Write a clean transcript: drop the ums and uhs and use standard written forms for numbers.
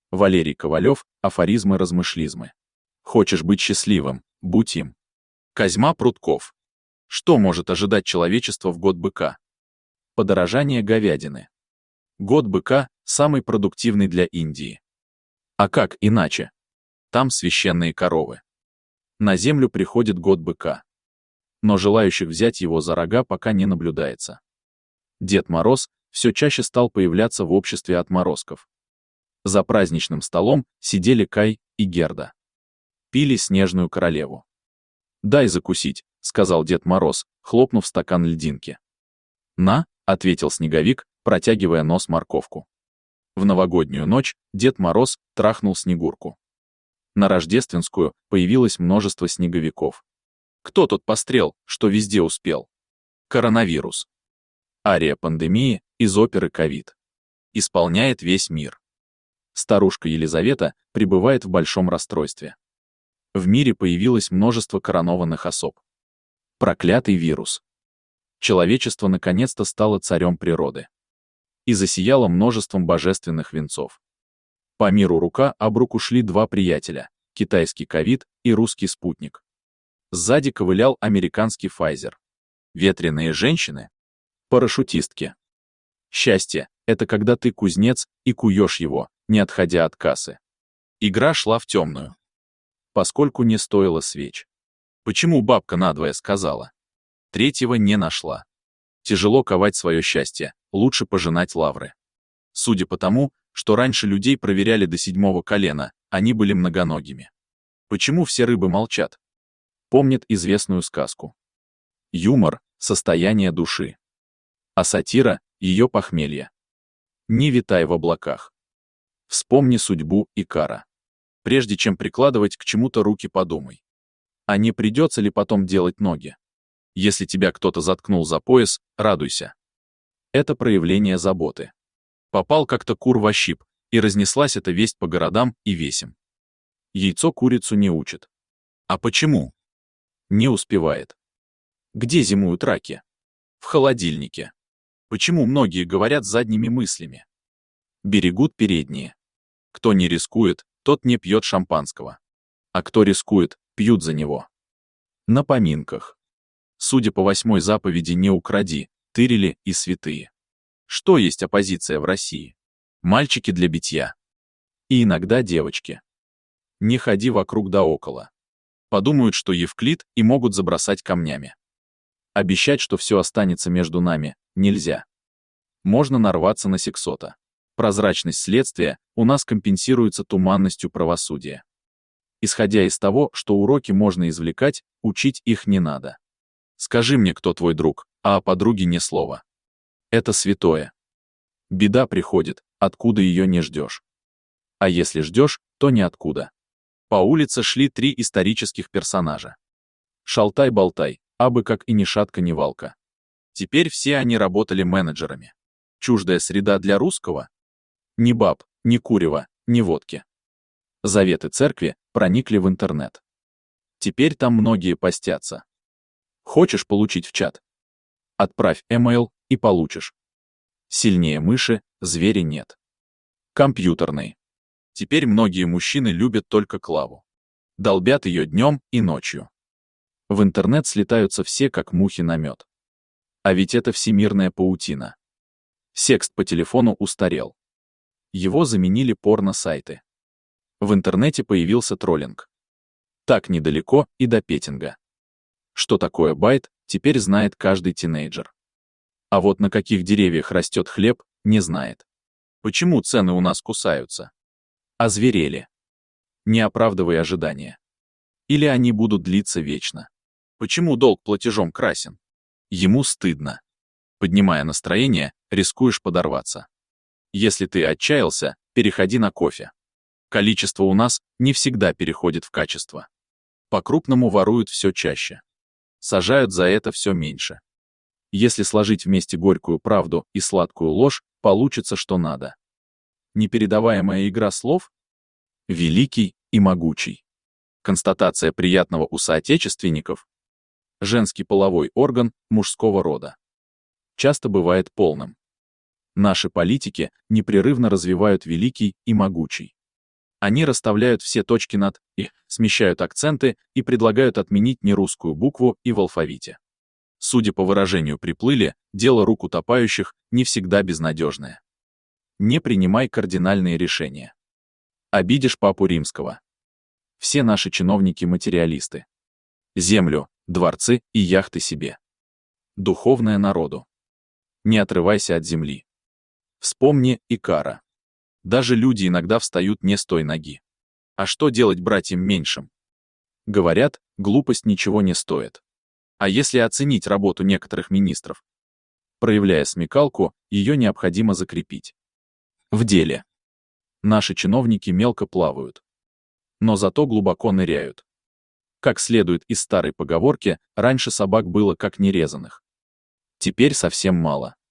Валерий Ковалев, афоризмы-размышлизмы. Хочешь быть счастливым, будь им. Козьма Прутков. Что может ожидать человечество в год быка? Подорожание говядины. Год быка самый продуктивный для Индии. А как иначе? Там священные коровы. На землю приходит год быка. Но желающих взять его за рога пока не наблюдается. Дед Мороз все чаще стал появляться в обществе отморозков. За праздничным столом сидели Кай и Герда. Пили снежную королеву. «Дай закусить», — сказал Дед Мороз, хлопнув стакан льдинки. «На», — ответил Снеговик, протягивая нос морковку. В новогоднюю ночь Дед Мороз трахнул Снегурку. На рождественскую появилось множество снеговиков. Кто тот пострел, что везде успел? Коронавирус. Ария пандемии из оперы «Ковид». Исполняет весь мир. Старушка Елизавета пребывает в большом расстройстве. В мире появилось множество коронованных особ. Проклятый вирус. Человечество наконец-то стало царем природы. И засияло множеством божественных венцов. По миру рука об руку шли два приятеля — китайский ковид и русский спутник. Сзади ковылял американский Pfizer. Ветреные женщины — парашютистки. Счастье — это когда ты кузнец и куешь его, не отходя от кассы. Игра шла в темную. Поскольку не стоило свеч. Почему бабка надвое сказала? Третьего не нашла. Тяжело ковать свое счастье, лучше пожинать лавры. Судя по тому, что раньше людей проверяли до 7-го колена, они были многоногими. Почему все рыбы молчат? Помнят известную сказку. Юмор — состояние души. А сатира — ее похмелье. Не витай в облаках. Вспомни судьбу Икара. Прежде чем прикладывать к чему-то руки, подумай. А не придется ли потом делать ноги? Если тебя кто-то заткнул за пояс, радуйся. Это проявление заботы. Попал как-то кур во щип, и разнеслась эта весть по городам и весям. Яйцо курицу не учит. А почему? Не успевает. Где зимуют раки? В холодильнике. Почему многие говорят задними мыслями? Берегут передние. Кто не рискует, тот не пьет шампанского. А кто рискует, пьют за него. На поминках. Судя по 8-й заповеди «Не укради», тырили и святые. Что есть оппозиция в России? Мальчики для битья. И иногда девочки. Не ходи вокруг да около. Подумают, что Евклид, и могут забросать камнями. Обещать, что все останется между нами, нельзя. Можно нарваться на сексота. Прозрачность следствия у нас компенсируется туманностью правосудия. Исходя из того, что уроки можно извлекать, учить их не надо. Скажи мне, кто твой друг, а о подруге ни слова. Это святое. Беда приходит, откуда ее не ждешь. А если ждешь, то ниоткуда. По улице шли 3 исторических персонажа. Шалтай-болтай, абы как и ни шатка, ни валка. Теперь все они работали менеджерами. Чуждая среда для русского? Ни баб, ни курева, ни водки. Заветы церкви проникли в интернет. Теперь там многие постятся. Хочешь получить в чат? Отправь email и получишь. Сильнее мыши, зверя нет. Компьютерный. Теперь многие мужчины любят только Клаву. Долбят ее днем и ночью. В интернет слетаются все, как мухи на мед. А ведь это всемирная паутина. Секст по телефону устарел. Его заменили порно-сайты. В интернете появился троллинг. Так недалеко и до петинга. Что такое байт, теперь знает каждый тинейджер. А вот на каких деревьях растет хлеб, не знает. Почему цены у нас кусаются? Озверели. Не оправдывай ожидания. Или они будут длиться вечно. Почему долг платежом красен? Ему стыдно. Поднимая настроение, рискуешь подорваться. Если ты отчаялся, переходи на кофе. Количество у нас не всегда переходит в качество. По-крупному воруют все чаще. Сажают за это все меньше. Если сложить вместе горькую правду и сладкую ложь, получится что надо. Непередаваемая игра слов? Великий и могучий. Констатация приятного у соотечественников. Женский половой орган мужского рода. Часто бывает полным. Наши политики непрерывно развивают великий и могучий. Они расставляют все точки над «и», смещают акценты и предлагают отменить нерусскую букву и в алфавите. Судя по выражению «приплыли», дело рук утопающих не всегда безнадежное. Не принимай кардинальные решения. Обидишь папу римского. Все наши чиновники материалисты. Землю, дворцы и яхты себе. Духовное народу. Не отрывайся от земли. Вспомни Икара. Даже люди иногда встают не с той ноги. А что делать братьям меньшим? Говорят, глупость ничего не стоит. А если оценить работу некоторых министров? Проявляя смекалку, ее необходимо закрепить. В деле. Наши чиновники мелко плавают. Но зато глубоко ныряют. Как следует из старой поговорки, раньше собак было как нерезанных. Теперь совсем мало.